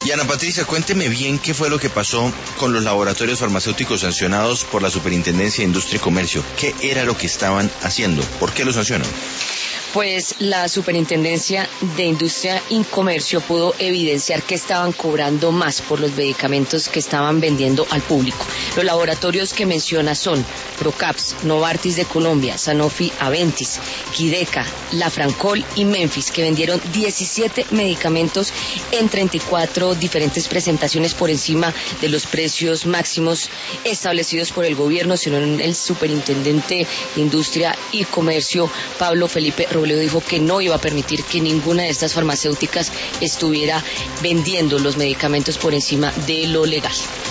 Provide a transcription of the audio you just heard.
Y Ana Patricia, cuénteme bien qué fue lo que pasó con los laboratorios farmacéuticos sancionados por la Superintendencia de Industria y Comercio. ¿Qué era lo que estaban haciendo? ¿Por qué los sancionan? Pues la Superintendencia de Industria y Comercio pudo evidenciar que estaban cobrando más por los medicamentos que estaban vendiendo al público. Los laboratorios que menciona son Procaps, Novartis de Colombia, Sanofi Aventis, Quideca, Lafrancol y Memphis, que vendieron 17 medicamentos en 34 diferentes presentaciones por encima de los precios máximos establecidos por el gobierno, según el superintendente de Industria y Comercio, Pablo Felipe Robledo, dijo que no iba a permitir que ninguna de estas farmacéuticas estuviera vendiendo los medicamentos por encima de lo legal.